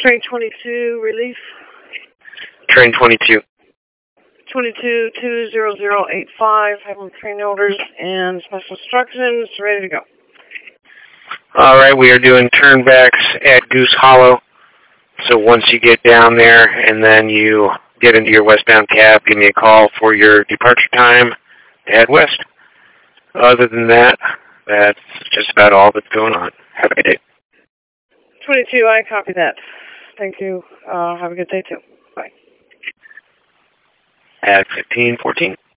Train 22, relief. Train 22. 22-20085, having train orders and special instructions, ready to go. All right, we are doing turnbacks at Goose Hollow. So once you get down there and then you get into your westbound cab, give me a call for your departure time to head west. Other than that, that's just about all that's going on. Have a good day. 22, I copy that. Thank you. Have a good day, too. Bye. At 1514.